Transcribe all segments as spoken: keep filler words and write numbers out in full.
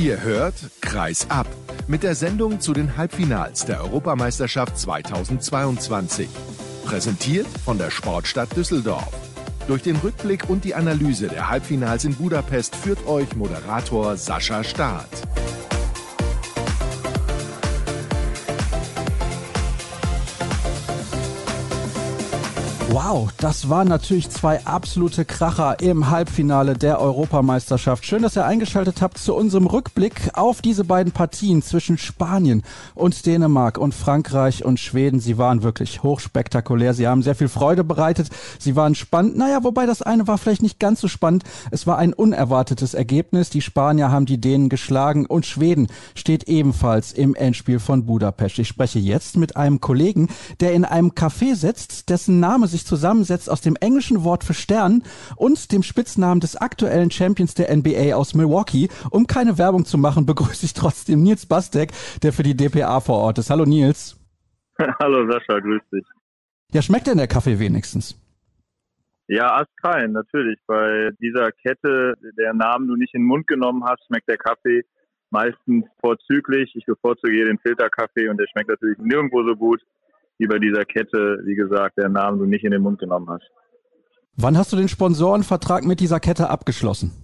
Ihr hört Kreis ab mit der Sendung zu den Halbfinals der Europameisterschaft zweitausendzweiundzwanzig. Präsentiert von der Sportstadt Düsseldorf. Durch den Rückblick und die Analyse der Halbfinals in Budapest führt euch Moderator Sascha Staat. Wow, das waren natürlich zwei absolute Kracher im Halbfinale der Europameisterschaft. Schön, dass ihr eingeschaltet habt zu unserem Rückblick auf diese beiden Partien zwischen Spanien und Dänemark und Frankreich und Schweden. Sie waren wirklich hochspektakulär. Sie haben sehr viel Freude bereitet. Sie waren spannend. Naja, wobei das eine war vielleicht nicht ganz so spannend. Es war ein unerwartetes Ergebnis. Die Spanier haben die Dänen geschlagen und Schweden steht ebenfalls im Endspiel von Budapest. Ich spreche jetzt mit einem Kollegen, der in einem Café sitzt, dessen Name sich zusammensetzt aus dem englischen Wort für Stern und dem Spitznamen des aktuellen Champions der N B A aus Milwaukee. Um keine Werbung zu machen, begrüße ich trotzdem Nils Bastek, der für die D P A vor Ort ist. Hallo Nils. Hallo Sascha, grüß dich. Ja, schmeckt denn der Kaffee wenigstens? Ja, astrein, natürlich. Bei dieser Kette, der Namen du nicht in den Mund genommen hast, schmeckt der Kaffee meistens vorzüglich. Ich bevorzuge hier den Filterkaffee und der schmeckt natürlich nirgendwo so gut wie bei dieser Kette, wie gesagt, der Namen du nicht in den Mund genommen hast. Wann hast du den Sponsorenvertrag mit dieser Kette abgeschlossen?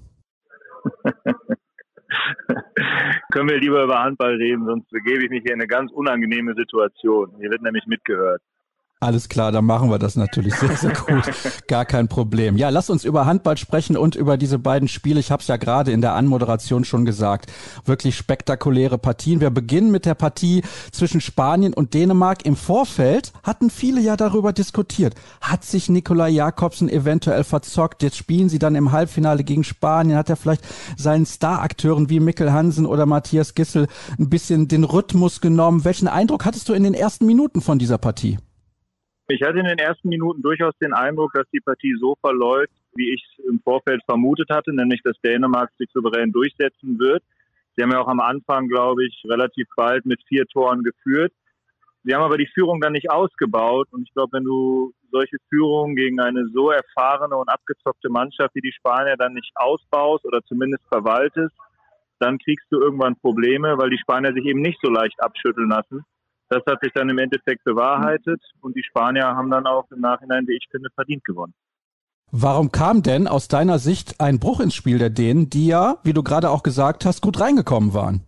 Können wir lieber über Handball reden, sonst begebe ich mich hier in eine ganz unangenehme Situation. Hier wird nämlich mitgehört. Alles klar, dann machen wir das natürlich sehr, sehr gut. Gar kein Problem. Ja, lass uns über Handball sprechen und über diese beiden Spiele. Ich habe es ja gerade in der Anmoderation schon gesagt. Wirklich spektakuläre Partien. Wir beginnen mit der Partie zwischen Spanien und Dänemark. Im Vorfeld hatten viele ja darüber diskutiert. Hat sich Nikolaj Jakobsen eventuell verzockt? Jetzt spielen sie dann im Halbfinale gegen Spanien. Hat er vielleicht seinen Star-Akteuren wie Mikkel Hansen oder Matthias Gissel ein bisschen den Rhythmus genommen? Welchen Eindruck hattest du in den ersten Minuten von dieser Partie? Ich hatte in den ersten Minuten durchaus den Eindruck, dass die Partie so verläuft, wie ich es im Vorfeld vermutet hatte, nämlich dass Dänemark sich souverän durchsetzen wird. Sie haben ja auch am Anfang, glaube ich, relativ bald mit vier Toren geführt. Sie haben aber die Führung dann nicht ausgebaut und ich glaube, wenn du solche Führungen gegen eine so erfahrene und abgezockte Mannschaft wie die Spanier dann nicht ausbaust oder zumindest verwaltest, dann kriegst du irgendwann Probleme, weil die Spanier sich eben nicht so leicht abschütteln lassen. Das hat sich dann im Endeffekt bewahrheitet und die Spanier haben dann auch im Nachhinein, wie ich finde, verdient gewonnen. Warum kam denn aus deiner Sicht ein Bruch ins Spiel der Dänen, die ja, wie du gerade auch gesagt hast, gut reingekommen waren?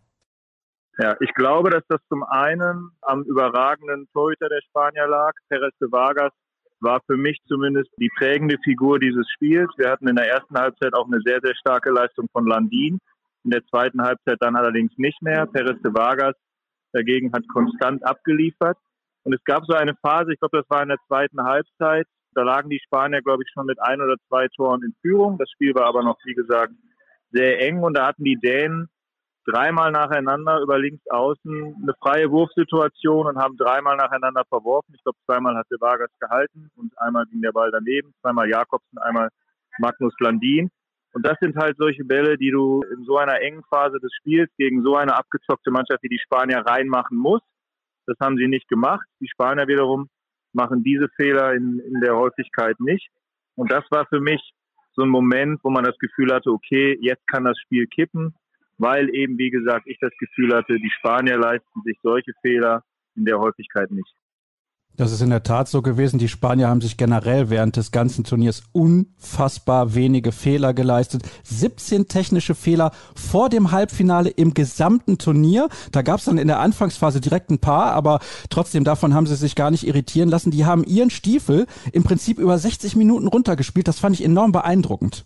Ja, ich glaube, dass das zum einen am überragenden Torhüter der Spanier lag. Pérez de Vargas war für mich zumindest die prägende Figur dieses Spiels. Wir hatten in der ersten Halbzeit auch eine sehr, sehr starke Leistung von Landin. In der zweiten Halbzeit dann allerdings nicht mehr. Pérez de Vargas dagegen hat konstant abgeliefert. Und es gab so eine Phase, ich glaube, das war in der zweiten Halbzeit, da lagen die Spanier, glaube ich, schon mit ein oder zwei Toren in Führung. Das Spiel war aber noch, wie gesagt, sehr eng. Und da hatten die Dänen dreimal nacheinander über links außen eine freie Wurfsituation und haben dreimal nacheinander verworfen. Ich glaube, zweimal hatte Vargas gehalten und einmal ging der Ball daneben. Zweimal Jakobsen, einmal Magnus Landin. Und das sind halt solche Bälle, die du in so einer engen Phase des Spiels gegen so eine abgezockte Mannschaft wie die Spanier reinmachen musst. Das haben sie nicht gemacht. Die Spanier wiederum machen diese Fehler in, in der Häufigkeit nicht. Und das war für mich so ein Moment, wo man das Gefühl hatte, okay, jetzt kann das Spiel kippen, weil eben, wie gesagt, ich das Gefühl hatte, die Spanier leisten sich solche Fehler in der Häufigkeit nicht. Das ist in der Tat so gewesen. Die Spanier haben sich generell während des ganzen Turniers unfassbar wenige Fehler geleistet. siebzehn technische Fehler vor dem Halbfinale im gesamten Turnier. Da gab es dann in der Anfangsphase direkt ein paar, aber trotzdem davon haben sie sich gar nicht irritieren lassen. Die haben ihren Stiefel im Prinzip über sechzig Minuten runtergespielt. Das fand ich enorm beeindruckend.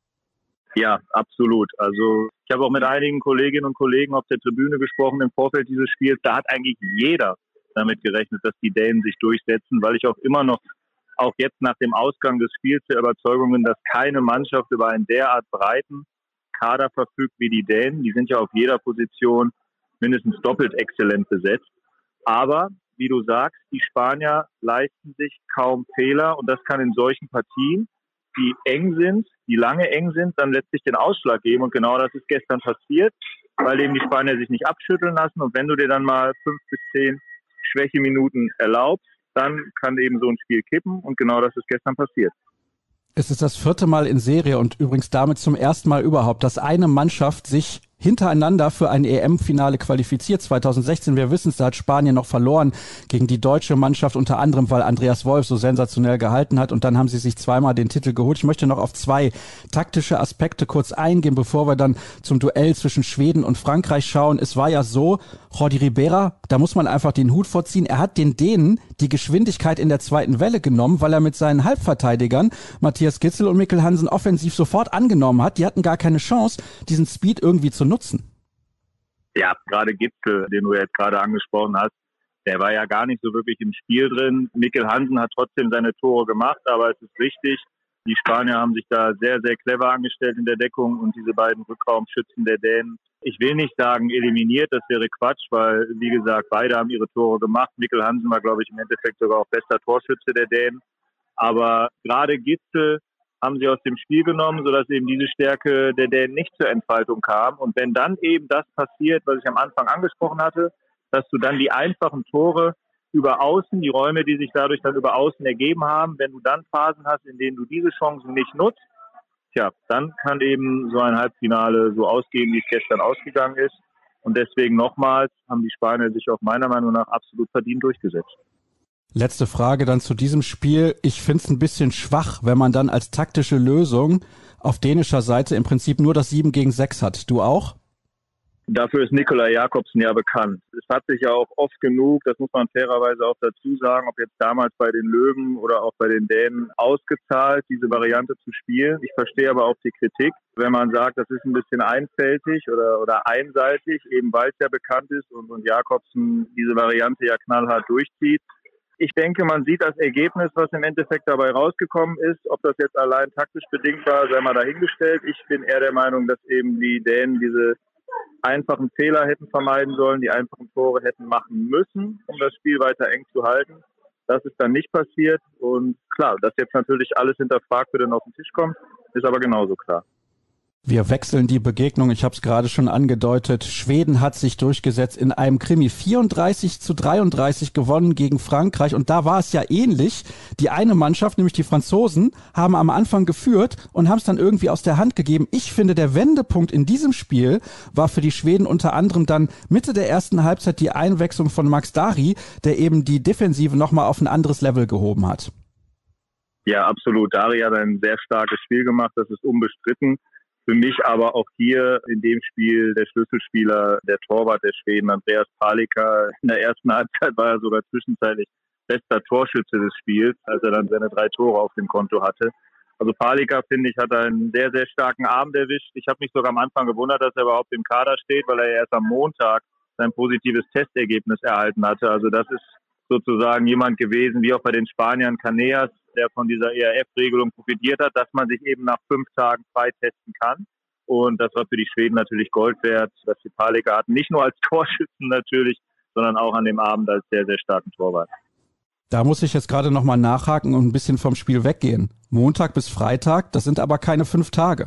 Ja, absolut. Also ich habe auch mit einigen Kolleginnen und Kollegen auf der Tribüne gesprochen im Vorfeld dieses Spiels. Da hat eigentlich jeder damit gerechnet, dass die Dänen sich durchsetzen, weil ich auch immer noch, auch jetzt nach dem Ausgang des Spiels, der Überzeugung bin, dass keine Mannschaft über einen derart breiten Kader verfügt wie die Dänen. Die sind ja auf jeder Position mindestens doppelt exzellent besetzt. Aber, wie du sagst, die Spanier leisten sich kaum Fehler und das kann in solchen Partien, die eng sind, die lange eng sind, dann letztlich den Ausschlag geben und genau das ist gestern passiert, weil eben die Spanier sich nicht abschütteln lassen und wenn du dir dann mal fünf bis zehn Schwächeminuten erlaubt, dann kann eben so ein Spiel kippen und genau das ist gestern passiert. Es ist das vierte Mal in Serie und übrigens damit zum ersten Mal überhaupt, dass eine Mannschaft sich hintereinander für ein E M-Finale qualifiziert. zweitausendsechzehn, wir wissen es, da hat Spanien noch verloren gegen die deutsche Mannschaft, unter anderem, weil Andreas Wolf so sensationell gehalten hat. Und dann haben sie sich zweimal den Titel geholt. Ich möchte noch auf zwei taktische Aspekte kurz eingehen, bevor wir dann zum Duell zwischen Schweden und Frankreich schauen. Es war ja so, Jordi Ribera, da muss man einfach den Hut vorziehen. Er hat den Dänen die Geschwindigkeit in der zweiten Welle genommen, weil er mit seinen Halbverteidigern Matthias Gitzel und Mikkel Hansen offensiv sofort angenommen hat. Die hatten gar keine Chance, diesen Speed irgendwie zu nutzen. Ja, gerade Gitzel, den du jetzt gerade angesprochen hast, der war ja gar nicht so wirklich im Spiel drin. Mikkel Hansen hat trotzdem seine Tore gemacht, aber es ist richtig, die Spanier haben sich da sehr, sehr clever angestellt in der Deckung und diese beiden Rückraumschützen der Dänen, ich will nicht sagen eliminiert, das wäre Quatsch, weil, wie gesagt, beide haben ihre Tore gemacht. Mikkel Hansen war, glaube ich, im Endeffekt sogar auch bester Torschütze der Dänen. Aber gerade Gitzel haben sie aus dem Spiel genommen, sodass eben diese Stärke der Dänen nicht zur Entfaltung kam. Und wenn dann eben das passiert, was ich am Anfang angesprochen hatte, dass du dann die einfachen Tore über Außen, die Räume, die sich dadurch dann über Außen ergeben haben, wenn du dann Phasen hast, in denen du diese Chancen nicht nutzt, tja, dann kann eben so ein Halbfinale so ausgehen, wie es gestern ausgegangen ist. Und deswegen nochmals haben die Spanier sich auch meiner Meinung nach absolut verdient durchgesetzt. Letzte Frage dann zu diesem Spiel. Ich finde es ein bisschen schwach, wenn man dann als taktische Lösung auf dänischer Seite im Prinzip nur das sieben gegen sechs hat. Du auch? Dafür ist Nikolaj Jakobsen ja bekannt. Es hat sich ja auch oft genug, das muss man fairerweise auch dazu sagen, ob jetzt damals bei den Löwen oder auch bei den Dänen ausgezahlt, diese Variante zu spielen. Ich verstehe aber auch die Kritik, wenn man sagt, das ist ein bisschen einfältig oder, oder einseitig, eben weil es ja bekannt ist und, und Jakobsen diese Variante ja knallhart durchzieht. Ich denke, man sieht das Ergebnis, was im Endeffekt dabei rausgekommen ist. Ob das jetzt allein taktisch bedingt war, sei mal dahingestellt. Ich bin eher der Meinung, dass eben die Dänen diese einfachen Fehler hätten vermeiden sollen, die einfachen Tore hätten machen müssen, um das Spiel weiter eng zu halten. Das ist dann nicht passiert. Und klar, dass jetzt natürlich alles hinterfragt wird und auf den Tisch kommt, ist aber genauso klar. Wir wechseln die Begegnung, ich habe es gerade schon angedeutet. Schweden hat sich durchgesetzt in einem Krimi. vierunddreißig zu dreiunddreißig gewonnen gegen Frankreich. Und da war es ja ähnlich. Die eine Mannschaft, nämlich die Franzosen, haben am Anfang geführt und haben es dann irgendwie aus der Hand gegeben. Ich finde, der Wendepunkt in diesem Spiel war für die Schweden unter anderem dann Mitte der ersten Halbzeit die Einwechslung von Max Dari, der eben die Defensive nochmal auf ein anderes Level gehoben hat. Ja, absolut. Dari hat ein sehr starkes Spiel gemacht, das ist unbestritten. Für mich aber auch hier in dem Spiel der Schlüsselspieler, der Torwart der Schweden, Andreas Palicka. In der ersten Halbzeit war er sogar zwischenzeitlich bester Torschütze des Spiels, als er dann seine drei Tore auf dem Konto hatte. Also Palicka, finde ich, hat einen sehr, sehr starken Abend erwischt. Ich habe mich sogar am Anfang gewundert, dass er überhaupt im Kader steht, weil er erst am Montag sein positives Testergebnis erhalten hatte. Also das ist sozusagen jemand gewesen, wie auch bei den Spaniern Caneas, der von dieser E R F-Regelung profitiert hat, dass man sich eben nach fünf Tagen frei testen kann. Und das war für die Schweden natürlich Gold wert, dass die Palicka hatten. Nicht nur als Torschützen natürlich, sondern auch an dem Abend als sehr, sehr starken Torwart. Da muss ich jetzt gerade nochmal nachhaken und ein bisschen vom Spiel weggehen. Montag bis Freitag, das sind aber keine fünf Tage.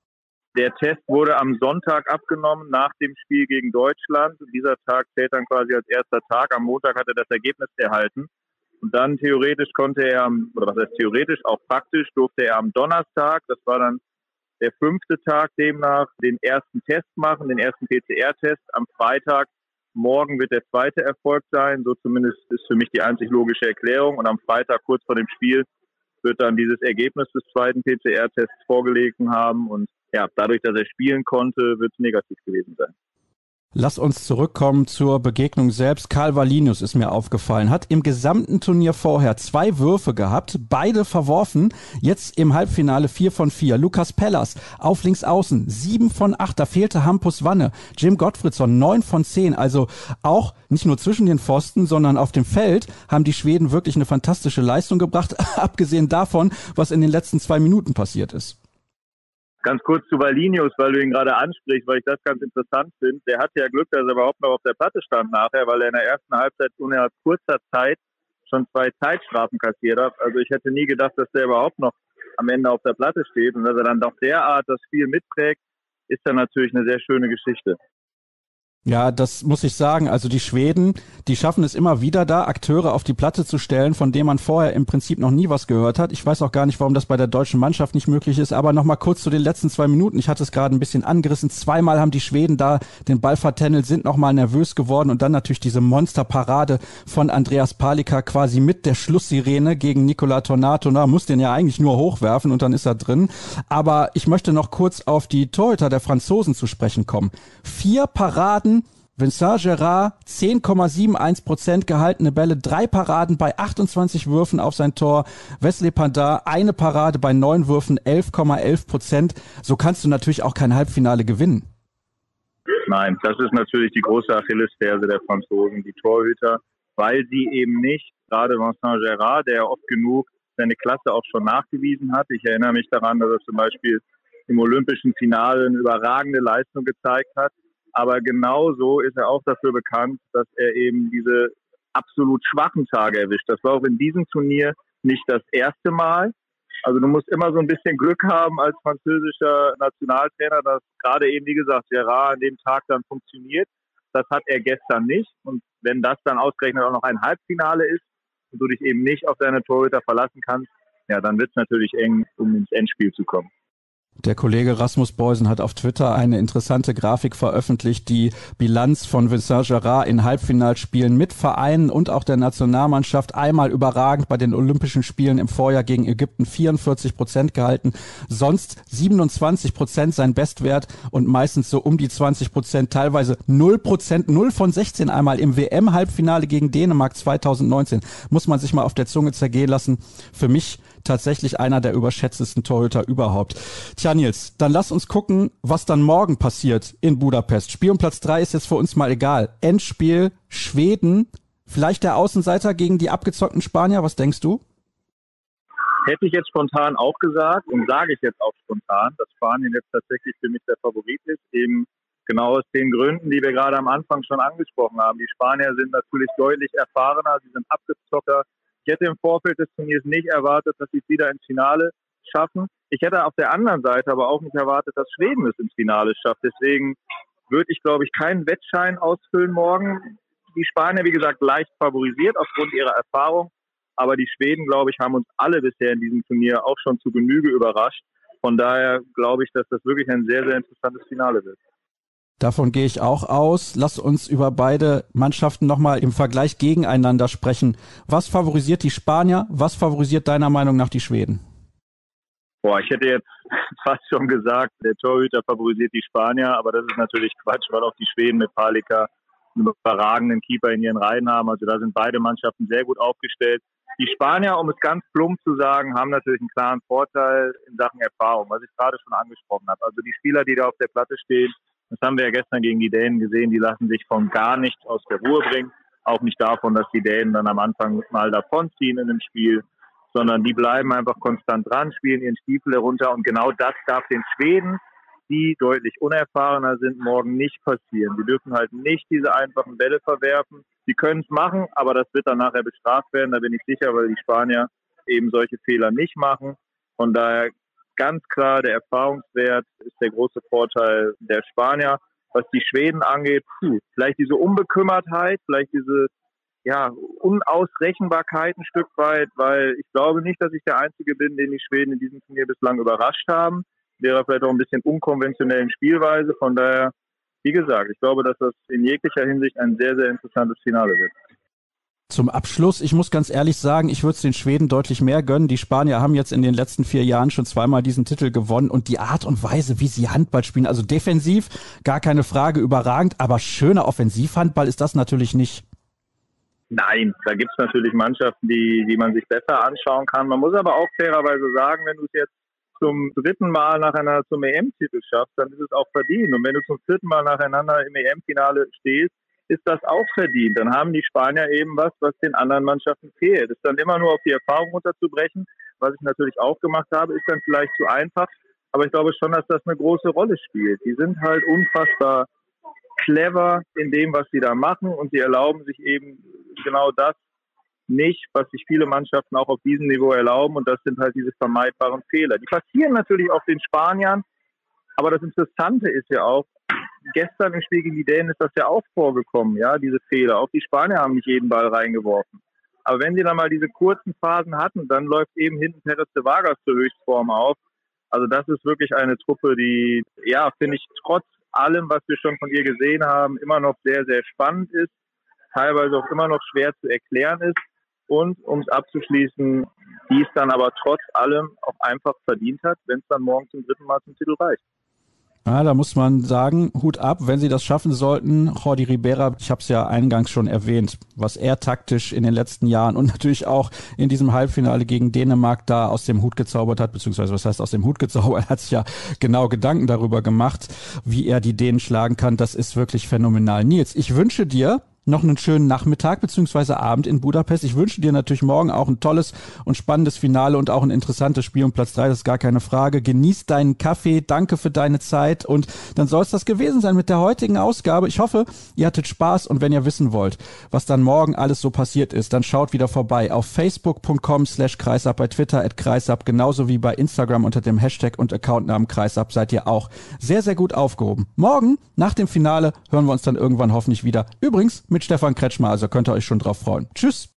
Der Test wurde am Sonntag abgenommen nach dem Spiel gegen Deutschland. Dieser Tag zählt dann quasi als erster Tag. Am Montag hat er das Ergebnis erhalten. Und dann theoretisch konnte er, oder was heißt theoretisch, auch praktisch, durfte er am Donnerstag, das war dann der fünfte Tag demnach, den ersten Test machen, den ersten P C R-Test. Am Freitag, morgen wird der zweite Erfolg sein. So zumindest ist für mich die einzig logische Erklärung. Und am Freitag, kurz vor dem Spiel, wird dann dieses Ergebnis des zweiten P C R-Tests vorgelegt haben. Und ja, dadurch, dass er spielen konnte, wird es negativ gewesen sein. Lass uns zurückkommen zur Begegnung selbst. Karl Wallinius ist mir aufgefallen, hat im gesamten Turnier vorher zwei Würfe gehabt, beide verworfen, jetzt im Halbfinale vier von vier. Lukas Pellas auf links außen, sieben von acht, da fehlte Hampus Wanne. Jim Gottfridsson, neun von zehn, also auch nicht nur zwischen den Pfosten, sondern auf dem Feld haben die Schweden wirklich eine fantastische Leistung gebracht, abgesehen davon, was in den letzten zwei Minuten passiert ist. Ganz kurz zu Wallinius, weil du ihn gerade ansprichst, weil ich das ganz interessant finde. Der hatte ja Glück, dass er überhaupt noch auf der Platte stand nachher, weil er in der ersten Halbzeit innerhalb kurzer Zeit schon zwei Zeitstrafen kassiert hat. Also ich hätte nie gedacht, dass der überhaupt noch am Ende auf der Platte steht. Und dass er dann doch derart das Spiel mitprägt, ist dann natürlich eine sehr schöne Geschichte. Ja, das muss ich sagen. Also die Schweden, die schaffen es immer wieder da, Akteure auf die Platte zu stellen, von denen man vorher im Prinzip noch nie was gehört hat. Ich weiß auch gar nicht, warum das bei der deutschen Mannschaft nicht möglich ist. Aber nochmal kurz zu den letzten zwei Minuten. Ich hatte es gerade ein bisschen angerissen. Zweimal haben die Schweden da den Ball vertändelt, sind nochmal nervös geworden. Und dann natürlich diese Monsterparade von Andreas Palika quasi mit der Schlusssirene gegen Nicolas Tornato. Na, muss den ja eigentlich nur hochwerfen und dann ist er drin. Aber ich möchte noch kurz auf die Torhüter der Franzosen zu sprechen kommen. Vier Paraden, Vincent Gérard, zehn Komma einundsiebzig Prozent gehaltene Bälle, drei Paraden bei achtundzwanzig Würfen auf sein Tor. Wesley Pandar, eine Parade bei neun Würfen, elf Komma elf Prozent. So kannst du natürlich auch kein Halbfinale gewinnen. Nein, das ist natürlich die große Achillesferse der Franzosen, die Torhüter, weil sie eben nicht, gerade Vincent Gérard, der oft genug seine Klasse auch schon nachgewiesen hat. Ich erinnere mich daran, dass er zum Beispiel im olympischen Finale eine überragende Leistung gezeigt hat. Aber genauso ist er auch dafür bekannt, dass er eben diese absolut schwachen Tage erwischt. Das war auch in diesem Turnier nicht das erste Mal. Also du musst immer so ein bisschen Glück haben als französischer Nationaltrainer, dass gerade eben, wie gesagt, Gérard an dem Tag dann funktioniert. Das hat er gestern nicht. Und wenn das dann ausgerechnet auch noch ein Halbfinale ist und du dich eben nicht auf deine Torhüter verlassen kannst, ja, dann wird es natürlich eng, um ins Endspiel zu kommen. Der Kollege Rasmus Beusen hat auf Twitter eine interessante Grafik veröffentlicht, die Bilanz von Vincent Gérard in Halbfinalspielen mit Vereinen und auch der Nationalmannschaft. Einmal überragend bei den Olympischen Spielen im Vorjahr gegen Ägypten, vierundvierzig Prozent gehalten, sonst siebenundzwanzig Prozent sein Bestwert und meistens so um die zwanzig Prozent, teilweise null Prozent, null von sechzehn einmal im W M-Halbfinale gegen Dänemark zweitausendneunzehn. Muss man sich mal auf der Zunge zergehen lassen. Für mich tatsächlich einer der überschätztesten Torhüter überhaupt. Tja, Nils, dann lass uns gucken, was dann morgen passiert in Budapest. Spiel um Platz drei ist jetzt für uns mal egal. Endspiel Schweden, vielleicht der Außenseiter gegen die abgezockten Spanier, was denkst du? Hätte ich jetzt spontan auch gesagt und sage ich jetzt auch spontan, dass Spanien jetzt tatsächlich für mich der Favorit ist, eben genau aus den Gründen, die wir gerade am Anfang schon angesprochen haben. Die Spanier sind natürlich deutlich erfahrener, sie sind abgezocker. Ich hätte im Vorfeld des Turniers nicht erwartet, dass sie es wieder ins Finale schaffen. Ich hätte auf der anderen Seite aber auch nicht erwartet, dass Schweden es ins Finale schafft. Deswegen würde ich, glaube ich, keinen Wettschein ausfüllen morgen. Die Spanier, wie gesagt, leicht favorisiert aufgrund ihrer Erfahrung. Aber die Schweden, glaube ich, haben uns alle bisher in diesem Turnier auch schon zu Genüge überrascht. Von daher glaube ich, dass das wirklich ein sehr, sehr interessantes Finale wird. Davon gehe ich auch aus. Lass uns über beide Mannschaften nochmal im Vergleich gegeneinander sprechen. Was favorisiert die Spanier? Was favorisiert deiner Meinung nach die Schweden? Boah, ich hätte jetzt fast schon gesagt, der Torhüter favorisiert die Spanier, aber das ist natürlich Quatsch, weil auch die Schweden mit Palika einen überragenden Keeper in ihren Reihen haben. Also da sind beide Mannschaften sehr gut aufgestellt. Die Spanier, um es ganz plump zu sagen, haben natürlich einen klaren Vorteil in Sachen Erfahrung, was ich gerade schon angesprochen habe. Also die Spieler, die da auf der Platte stehen, das haben wir ja gestern gegen die Dänen gesehen, die lassen sich von gar nichts aus der Ruhe bringen. Auch nicht davon, dass die Dänen dann am Anfang mal davonziehen in dem Spiel, sondern die bleiben einfach konstant dran, spielen ihren Stiefel herunter. Und genau das darf den Schweden, die deutlich unerfahrener sind, morgen nicht passieren. Die dürfen halt nicht diese einfachen Bälle verwerfen. Sie können es machen, aber das wird dann nachher bestraft werden, da bin ich sicher, weil die Spanier eben solche Fehler nicht machen. Von daher ganz klar, der Erfahrungswert ist der große Vorteil der Spanier. Was die Schweden angeht, puh, vielleicht diese Unbekümmertheit, vielleicht diese ja, Unausrechenbarkeit ein Stück weit, weil ich glaube nicht, dass ich der Einzige bin, den die Schweden in diesem Turnier bislang überrascht haben. Wäre vielleicht auch ein bisschen unkonventionellen Spielweise. Von daher, wie gesagt, ich glaube, dass das in jeglicher Hinsicht ein sehr, sehr interessantes Finale wird. Zum Abschluss, ich muss ganz ehrlich sagen, ich würde es den Schweden deutlich mehr gönnen. Die Spanier haben jetzt in den letzten vier Jahren schon zweimal diesen Titel gewonnen und die Art und Weise, wie sie Handball spielen, also defensiv, gar keine Frage, überragend, aber schöner Offensivhandball ist das natürlich nicht. Nein, da gibt es natürlich Mannschaften, die, die man sich besser anschauen kann. Man muss aber auch fairerweise sagen, wenn du es jetzt zum dritten Mal nacheinander zum E M-Titel schaffst, dann ist es auch verdient. Und wenn du zum vierten Mal nacheinander im E M-Finale stehst, ist das auch verdient. Dann haben die Spanier eben was, was den anderen Mannschaften fehlt. Ist dann immer nur auf die Erfahrung runterzubrechen, was ich natürlich auch gemacht habe, ist dann vielleicht zu einfach. Aber ich glaube schon, dass das eine große Rolle spielt. Die sind halt unfassbar clever in dem, was sie da machen und sie erlauben sich eben genau das nicht, was sich viele Mannschaften auch auf diesem Niveau erlauben und das sind halt diese vermeidbaren Fehler. Die passieren natürlich auch den Spaniern, aber das Interessante ist ja auch, gestern im Spiel gegen die Dänen ist das ja auch vorgekommen, ja, diese Fehler. Auch die Spanier haben nicht jeden Ball reingeworfen. Aber wenn sie dann mal diese kurzen Phasen hatten, dann läuft eben hinten Pérez de Vargas zur Höchstform auf. Also das ist wirklich eine Truppe, die, ja, finde ich, trotz allem, was wir schon von ihr gesehen haben, immer noch sehr, sehr spannend ist, teilweise auch immer noch schwer zu erklären ist und, um es abzuschließen, die es dann aber trotz allem auch einfach verdient hat, wenn es dann morgen zum dritten Mal zum Titel reicht. Ja, da muss man sagen, Hut ab, wenn sie das schaffen sollten. Jordi Ribera, ich habe es ja eingangs schon erwähnt, was er taktisch in den letzten Jahren und natürlich auch in diesem Halbfinale gegen Dänemark da aus dem Hut gezaubert hat, beziehungsweise was heißt aus dem Hut gezaubert, er hat sich ja genau Gedanken darüber gemacht, wie er die Dänen schlagen kann. Das ist wirklich phänomenal. Nils, ich wünsche dir noch einen schönen Nachmittag bzw. Abend in Budapest. Ich wünsche dir natürlich morgen auch ein tolles und spannendes Finale und auch ein interessantes Spiel um Platz drei, das ist gar keine Frage. Genieß deinen Kaffee, danke für deine Zeit und dann soll es das gewesen sein mit der heutigen Ausgabe. Ich hoffe, ihr hattet Spaß und wenn ihr wissen wollt, was dann morgen alles so passiert ist, dann schaut wieder vorbei auf facebook.com slash kreisab, bei Twitter at kreisab, genauso wie bei Instagram unter dem Hashtag und Accountnamen kreisab seid ihr auch sehr, sehr gut aufgehoben. Morgen, nach dem Finale, hören wir uns dann irgendwann hoffentlich wieder. Übrigens mit Stefan Kretschmer, also könnt ihr euch schon drauf freuen. Tschüss!